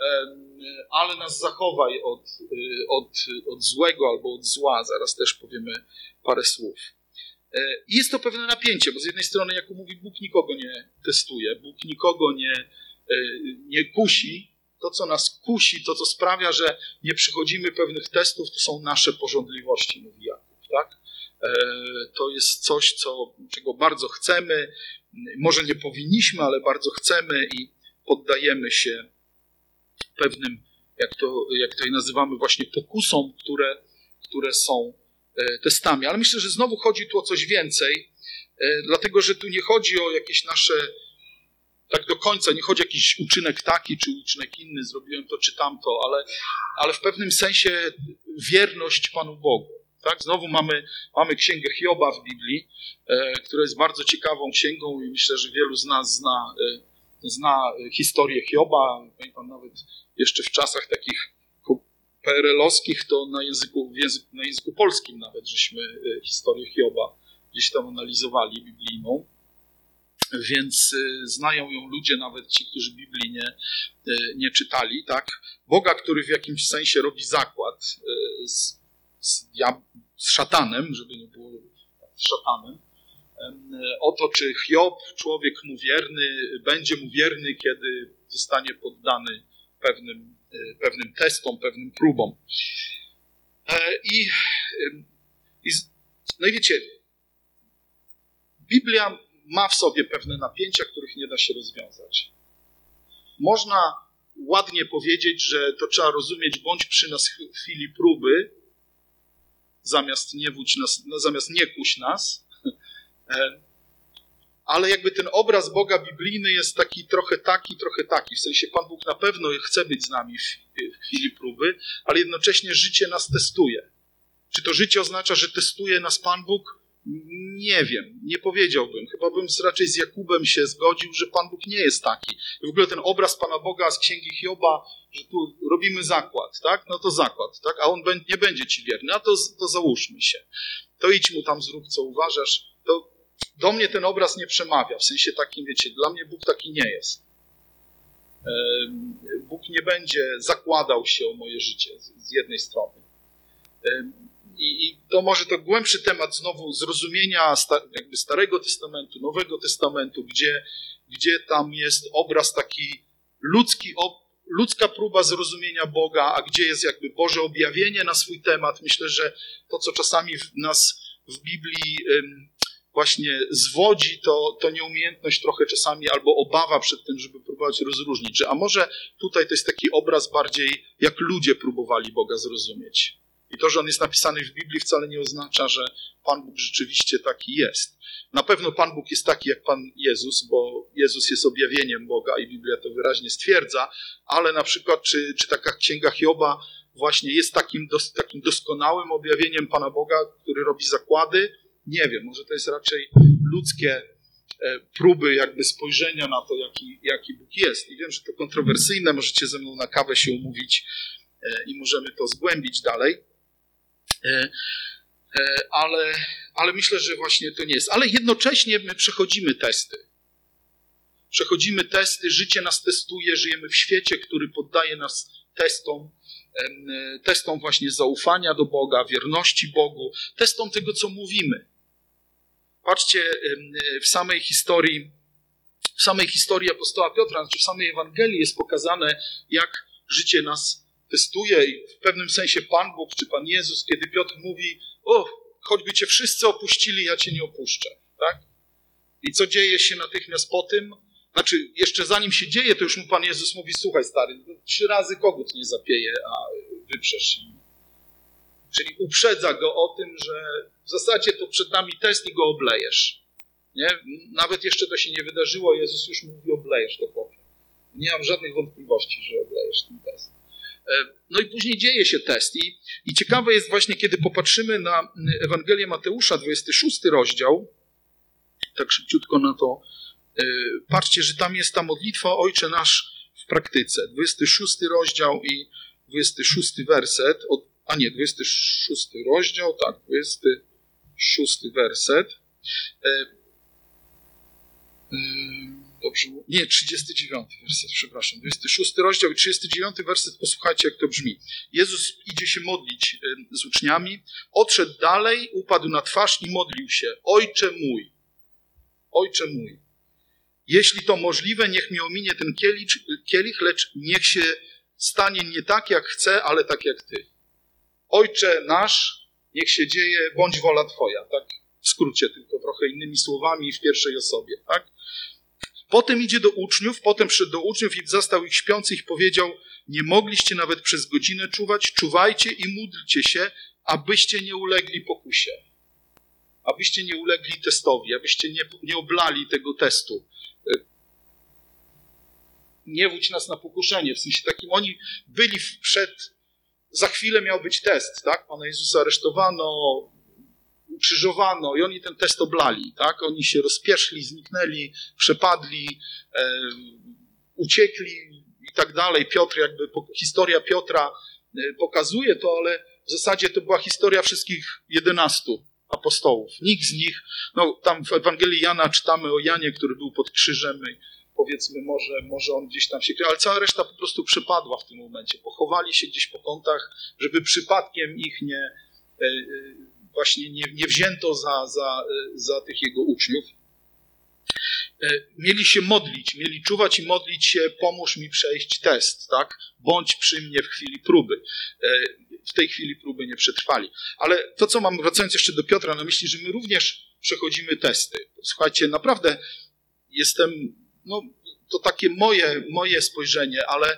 A: ale nas zachowaj od, od, od złego albo od zła. Zaraz też powiemy parę słów. I jest to pewne napięcie, bo z jednej strony, jak mówi, Bóg nikogo nie testuje, Bóg nikogo nie, nie kusi. To, co nas kusi, to, co sprawia, że nie przychodzimy pewnych testów, to są nasze pożądliwości, mówi Jakub, tak? To jest coś, co, czego bardzo chcemy, może nie powinniśmy, ale bardzo chcemy i poddajemy się pewnym, jak to, jak to je nazywamy, właśnie pokusom, które, które są testami. Ale myślę, że znowu chodzi tu o coś więcej, dlatego, że tu nie chodzi o jakieś nasze, tak do końca, nie chodzi o jakiś uczynek taki, czy uczynek inny, zrobiłem to, czy tamto, ale, ale w pewnym sensie wierność Panu Bogu. Tak? Znowu mamy, mamy księgę Hioba w Biblii, która jest bardzo ciekawą księgą i myślę, że wielu z nas zna zna historię Hioba. Pamiętam nawet jeszcze w czasach takich P R L-owskich, to na języku, języku, na języku polskim nawet, żeśmy historię Hioba gdzieś tam analizowali biblijną. więc znają ją ludzie, nawet ci, którzy Biblii nie, nie czytali, tak? Boga, który w jakimś sensie robi zakład z, z, z szatanem, żeby nie było z szatanem, o to, czy Hiob, człowiek mu wierny, będzie mu wierny, kiedy zostanie poddany pewnym, pewnym testom, pewnym próbom. I, i, no i wiecie, Biblia ma w sobie pewne napięcia, których nie da się rozwiązać. Można ładnie powiedzieć, że to trzeba rozumieć, bądź przy nas w chwili próby, zamiast nie wódź nas, zamiast nie kuś nas, ale jakby ten obraz Boga biblijny jest taki trochę taki, trochę taki. W sensie Pan Bóg na pewno chce być z nami w, w chwili próby, ale jednocześnie życie nas testuje. Czy to życie oznacza, że testuje nas Pan Bóg? Nie wiem, nie powiedziałbym. Chyba bym raczej z Jakubem się zgodził, że Pan Bóg nie jest taki. I w ogóle ten obraz Pana Boga z Księgi Hioba, że tu robimy zakład, tak? No to zakład, tak? A on nie będzie ci wierny, a to, to załóżmy się. To idź mu tam, zrób co uważasz. To do mnie ten obraz nie przemawia, w sensie takim, wiecie, dla mnie Bóg taki nie jest. Bóg nie będzie zakładał się o moje życie z jednej strony. I, I to może to głębszy temat znowu zrozumienia sta, jakby Starego Testamentu, Nowego Testamentu, gdzie, gdzie tam jest obraz taki ludzki, ob, ludzka próba zrozumienia Boga, a gdzie jest jakby Boże objawienie na swój temat. Myślę, że to, co czasami w nas w Biblii ym, właśnie zwodzi, to, to nieumiejętność trochę czasami albo obawa przed tym, żeby próbować rozróżnić, że a może tutaj to jest taki obraz bardziej, jak ludzie próbowali Boga zrozumieć. I to, że on jest napisany w Biblii, wcale nie oznacza, że Pan Bóg rzeczywiście taki jest. Na pewno Pan Bóg jest taki jak Pan Jezus, bo Jezus jest objawieniem Boga i Biblia to wyraźnie stwierdza, ale na przykład czy, czy taka Księga Hioba właśnie jest takim, dos, takim doskonałym objawieniem Pana Boga, który robi zakłady? Nie wiem, może to jest raczej ludzkie e, próby jakby spojrzenia na to, jaki, jaki Bóg jest. I wiem, że to kontrowersyjne, możecie ze mną na kawę się umówić e, i możemy to zgłębić dalej. Ale, ale myślę, że właśnie to nie jest. Ale jednocześnie my przechodzimy testy. Przechodzimy testy, życie nas testuje, żyjemy w świecie, który poddaje nas testom, testom właśnie zaufania do Boga, wierności Bogu, testom tego, co mówimy. Patrzcie, w samej historii, w samej historii apostoła Piotra, znaczy w samej Ewangelii jest pokazane, jak życie nas testuje i w pewnym sensie Pan Bóg czy Pan Jezus, kiedy Piotr mówi, o, choćby cię wszyscy opuścili, ja cię nie opuszczę, tak? I co dzieje się natychmiast po tym? Znaczy, jeszcze zanim się dzieje, to już mu Pan Jezus mówi, słuchaj stary, trzy razy kogut nie zapieje, a wyprzesz im. Czyli uprzedza go o tym, że w zasadzie to przed nami test i go oblejesz. Nie? Nawet jeszcze to się nie wydarzyło, Jezus już mówi, oblejesz to powie. Nie mam żadnych wątpliwości, że oblejesz ten test. No i później dzieje się test. I, i ciekawe jest właśnie, kiedy popatrzymy na Ewangelię Mateusza, dwudziesty szósty rozdział, tak szybciutko na to, patrzcie, że tam jest ta modlitwa Ojcze Nasz w praktyce. dwudziesty szósty rozdział i dwudziesty szósty werset, od, a nie, dwudziesty szósty rozdział, tak, dwudziesty szósty werset. Dobrze, nie, trzydziesty dziewiąty werset, przepraszam, dwudziesty szósty rozdział i trzydziesty dziewiąty werset, posłuchajcie, jak to brzmi. Jezus idzie się modlić z uczniami, odszedł dalej, upadł na twarz i modlił się. Ojcze mój, Ojcze mój, jeśli to możliwe, niech mi ominie ten kielich, kielich, lecz niech się stanie nie tak, jak chcę, ale tak, jak Ty. Ojcze nasz, niech się dzieje, bądź wola Twoja, tak? W skrócie, tylko trochę innymi słowami w pierwszej osobie, tak? Potem idzie do uczniów, potem przyszedł do uczniów i zastał ich śpiących i powiedział, nie mogliście nawet przez godzinę czuwać, czuwajcie i módlcie się, abyście nie ulegli pokusie. Abyście nie ulegli testowi, abyście nie, nie oblali tego testu. Nie wódź nas na pokuszenie, w sensie takim oni byli przed, za chwilę miał być test, tak? Pana Jezusa aresztowano, ukrzyżowano i oni ten test oblali, tak? Oni się rozpieszli, zniknęli, przepadli, e, uciekli i tak dalej. Piotr, jakby historia Piotra e, pokazuje to, ale w zasadzie to była historia wszystkich jedenastu apostołów. Nikt z nich, no tam w Ewangelii Jana czytamy o Janie, który był pod krzyżem i powiedzmy może, może on gdzieś tam się krył, ale cała reszta po prostu przepadła w tym momencie. Pochowali się gdzieś po kątach, żeby przypadkiem ich nie właśnie nie, nie wzięto za, za, za tych jego uczniów. Mieli się modlić, mieli czuwać i modlić się, pomóż mi przejść test, tak? Bądź przy mnie w chwili próby. W tej chwili próby nie przetrwali. Ale to, co mam, wracając jeszcze do Piotra, na myśli, że my również przechodzimy testy. Słuchajcie, naprawdę jestem, no to takie moje, moje spojrzenie, ale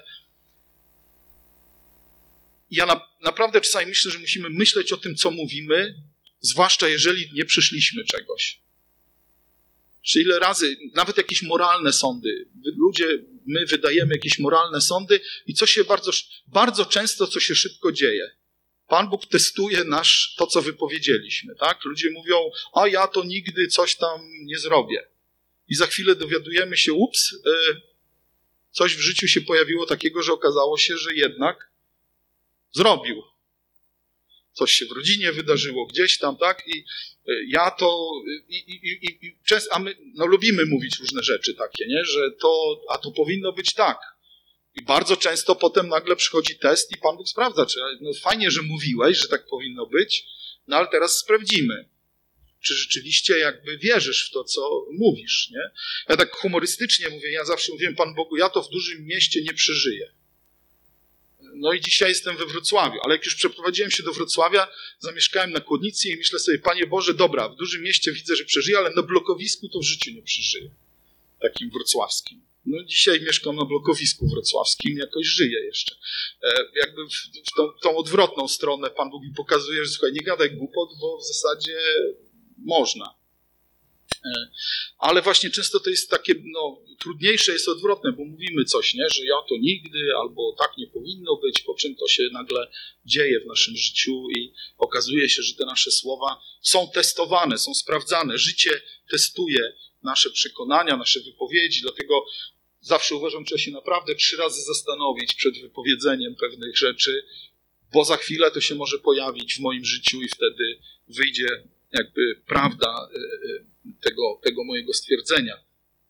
A: ja na, naprawdę czasami myślę, że musimy myśleć o tym, co mówimy, zwłaszcza jeżeli nie przeszliśmy czegoś. Czy ile razy, nawet jakieś moralne sądy, ludzie, my wydajemy jakieś moralne sądy i co się bardzo, bardzo często, co się szybko dzieje. Pan Bóg testuje nasz, to, co wypowiedzieliśmy, tak? Ludzie mówią, a ja to nigdy coś tam nie zrobię. I za chwilę dowiadujemy się, ups, coś w życiu się pojawiło takiego, że okazało się, że jednak zrobił. Coś się w rodzinie wydarzyło gdzieś tam, tak? I ja to, i, i, i, i często, a my no, lubimy mówić różne rzeczy takie, nie? Że to, a to powinno być tak. I bardzo często potem nagle przychodzi test i Pan Bóg sprawdza, czy no, fajnie, że mówiłeś, że tak powinno być, no ale teraz sprawdzimy, czy rzeczywiście jakby wierzysz w to, co mówisz, nie? Ja tak humorystycznie mówię, ja zawsze mówię, Pan Bogu, ja to w dużym mieście nie przeżyję. No i dzisiaj jestem we Wrocławiu, ale jak już przeprowadziłem się do Wrocławia, zamieszkałem na Kłodnicy i myślę sobie, Panie Boże, dobra, w dużym mieście widzę, że przeżyję, ale na blokowisku to w życiu nie przeżyję. Takim wrocławskim. No dzisiaj mieszkam na blokowisku wrocławskim, jakoś żyję jeszcze. E, jakby w, w tą, tą odwrotną stronę Pan Bóg mi pokazuje, że słuchaj, nie gadaj głupot, bo w zasadzie można. E, ale właśnie często to jest takie, no, trudniejsze jest odwrotne, bo mówimy coś, nie, że ja to nigdy, albo tak nie powinno być, po czym to się nagle dzieje w naszym życiu i okazuje się, że te nasze słowa są testowane, są sprawdzane. Życie testuje nasze przekonania, nasze wypowiedzi, dlatego zawsze uważam, że trzeba się naprawdę trzy razy zastanowić przed wypowiedzeniem pewnych rzeczy, bo za chwilę to się może pojawić w moim życiu i wtedy wyjdzie jakby prawda tego, tego mojego stwierdzenia.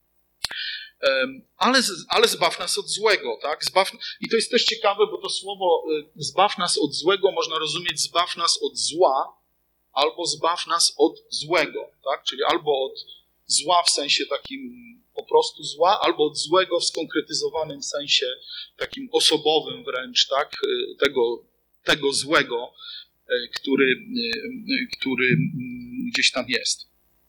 A: Ale, ale zbaw nas od złego, tak? Zbaw, i to jest też ciekawe, bo to słowo zbaw nas od złego można rozumieć zbaw nas od zła, albo zbaw nas od złego, tak? Czyli albo od zła w sensie takim po prostu zła, albo od złego w skonkretyzowanym sensie takim osobowym wręcz, tak? Tego, tego złego, który, który gdzieś tam jest.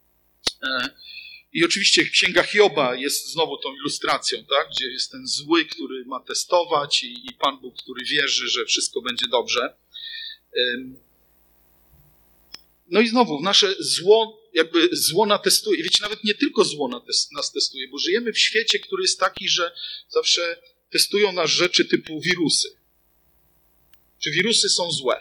A: I oczywiście Księga Hioba jest znowu tą ilustracją, tak? Gdzie jest ten zły, który ma testować i, i Pan Bóg, który wierzy, że wszystko będzie dobrze. No i znowu, nasze zło, jakby zło nas testuje. Wiecie, nawet nie tylko zło nas testuje, bo żyjemy w świecie, który jest taki, że zawsze testują nas rzeczy typu wirusy. Czy wirusy są złe?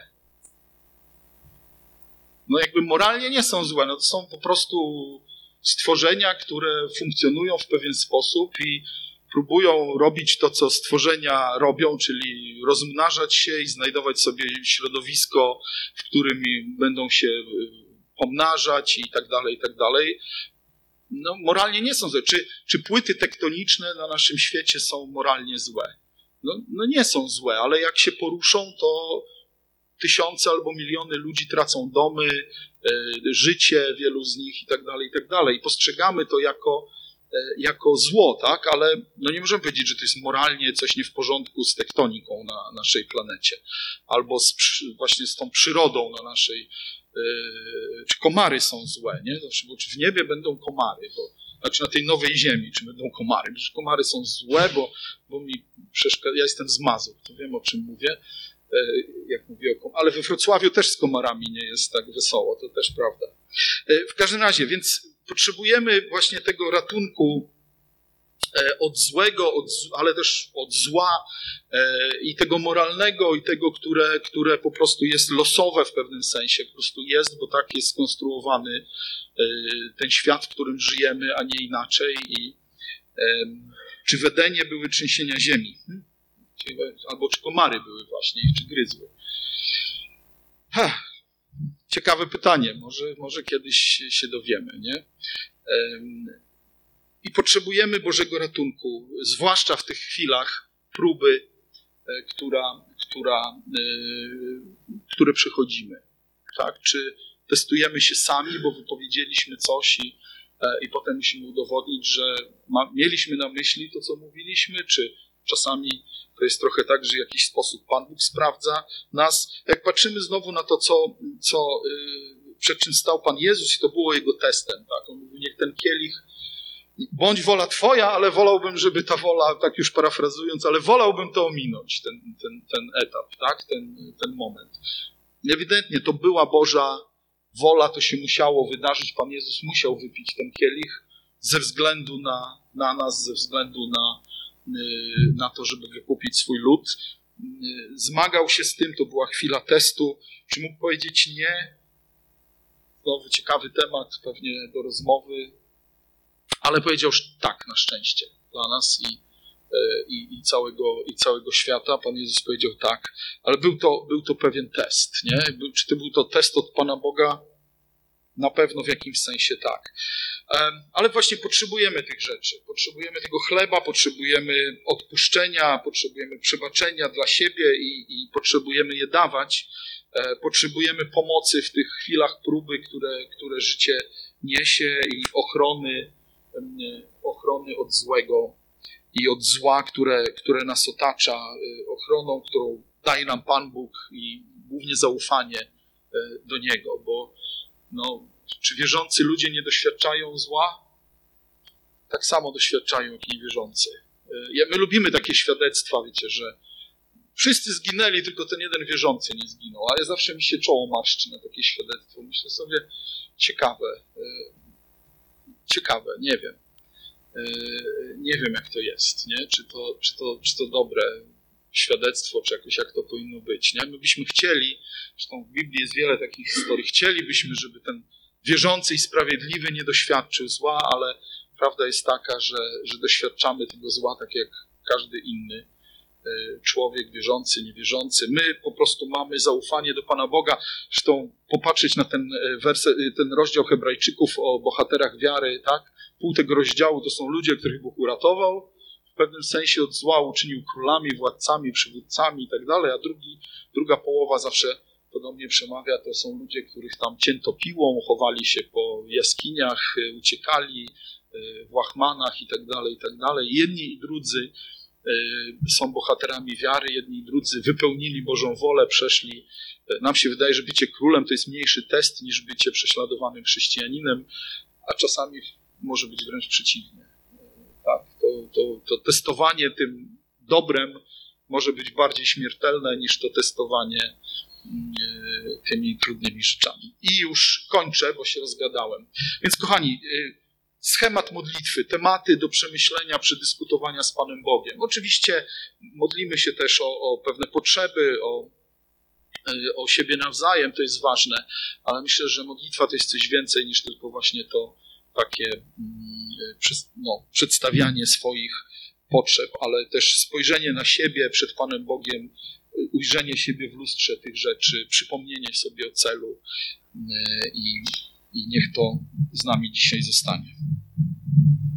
A: No jakby moralnie nie są złe, no to są po prostu stworzenia, które funkcjonują w pewien sposób i próbują robić to, co stworzenia robią, czyli rozmnażać się i znajdować sobie środowisko, w którym będą się pomnażać i tak dalej, i tak dalej. No moralnie nie są złe. Czy, czy płyty tektoniczne na naszym świecie są moralnie złe? No, no nie są złe, ale jak się poruszą, to tysiące albo miliony ludzi tracą domy, życie wielu z nich i tak dalej, i tak dalej. I postrzegamy to jako, jako zło, tak? Ale no nie możemy powiedzieć, że to jest moralnie coś nie w porządku z tektoniką na naszej planecie. Albo z, właśnie z tą przyrodą na naszej... Czy komary są złe, nie? Zawsze, bo czy w niebie będą komary, bo, znaczy na tej nowej ziemi, czy będą komary. Przecież komary są złe, bo, bo mi przeszkadza... Ja jestem z Mazur, to wiem, o czym mówię. Jak mówię o kom- ale we Wrocławiu też z komarami nie jest tak wesoło, to też prawda. W każdym razie, więc potrzebujemy właśnie tego ratunku od złego, od, ale też od zła i tego moralnego i tego, które, które po prostu jest losowe w pewnym sensie, po prostu jest, bo tak jest skonstruowany ten świat, w którym żyjemy, a nie inaczej. I czy w Edenie były trzęsienia ziemi? Albo czy komary były właśnie, czy gryzły. Ha. Ciekawe pytanie, może, może kiedyś się dowiemy, nie? I potrzebujemy Bożego ratunku, zwłaszcza w tych chwilach próby, która, która, które przechodzimy. Tak? Czy testujemy się sami, bo wypowiedzieliśmy coś i, i potem musimy udowodnić, że ma, mieliśmy na myśli to, co mówiliśmy, czy czasami to jest trochę tak, że w jakiś sposób Pan Bóg sprawdza nas. Jak patrzymy znowu na to, co, co, przed czym stał Pan Jezus i to było Jego testem. Tak? On mówił, niech ten kielich, bądź wola Twoja, ale wolałbym, żeby ta wola, tak już parafrazując, ale wolałbym to ominąć, ten, ten, ten etap, tak? ten, ten moment. Ewidentnie to była Boża wola, to się musiało wydarzyć. Pan Jezus musiał wypić ten kielich ze względu na, na nas, ze względu na, na to, żeby wykupić swój lud. Zmagał się z tym, to była chwila testu. Czy mógł powiedzieć nie? Znowu ciekawy temat, pewnie do rozmowy, ale powiedział tak, na szczęście dla nas i, i, i, całego, i całego świata. Pan Jezus powiedział tak, ale był to, był to pewien test, nie? Czy to był to test od Pana Boga? Na pewno w jakimś sensie tak. Ale właśnie potrzebujemy tych rzeczy. Potrzebujemy tego chleba, potrzebujemy odpuszczenia, potrzebujemy przebaczenia dla siebie i, i potrzebujemy je dawać. Potrzebujemy pomocy w tych chwilach próby, które, które życie niesie i ochrony, ochrony od złego i od zła, które, które nas otacza, ochroną, którą daje nam Pan Bóg i głównie zaufanie do Niego, bo no, czy wierzący ludzie nie doświadczają zła? Tak samo doświadczają jak niewierzący. My lubimy takie świadectwa, wiecie, że wszyscy zginęli, tylko ten jeden wierzący nie zginął, ale zawsze mi się czoło marszczy na takie świadectwo. Myślę sobie, ciekawe, ciekawe, nie wiem. Nie wiem, jak to jest, nie? Czy to, czy to, czy to dobre świadectwo, czy jakoś jak to powinno być, nie? My byśmy chcieli, zresztą w Biblii jest wiele takich historii, chcielibyśmy, żeby ten wierzący i sprawiedliwy nie doświadczył zła, ale prawda jest taka, że, że doświadczamy tego zła tak jak każdy inny człowiek, wierzący, niewierzący. My po prostu mamy zaufanie do Pana Boga. Zresztą popatrzeć na ten, werset, ten rozdział Hebrajczyków o bohaterach wiary, tak? Pół tego rozdziału to są ludzie, których Bóg uratował, w pewnym sensie od zła uczynił królami, władcami, przywódcami i tak dalej, a drugi, druga połowa zawsze to do mnie przemawia, to są ludzie, których tam cięto piłą, chowali się po jaskiniach, uciekali w łachmanach i tak dalej, i tak dalej. Jedni i drudzy są bohaterami wiary, jedni i drudzy wypełnili Bożą wolę, przeszli. Nam się wydaje, że bycie królem to jest mniejszy test niż bycie prześladowanym chrześcijaninem, a czasami może być wręcz przeciwnie. Tak, to, to, to testowanie tym dobrem może być bardziej śmiertelne niż to testowanie tymi trudnymi rzeczami. I już kończę, bo się rozgadałem. Więc kochani, schemat modlitwy, tematy do przemyślenia, przedyskutowania z Panem Bogiem. Oczywiście modlimy się też o, o pewne potrzeby, o, o siebie nawzajem, to jest ważne, ale myślę, że modlitwa to jest coś więcej niż tylko właśnie to takie no, przedstawianie swoich potrzeb, ale też spojrzenie na siebie przed Panem Bogiem, ujrzenie siebie w lustrze tych rzeczy, przypomnienie sobie o celu i, i niech to z nami dzisiaj zostanie.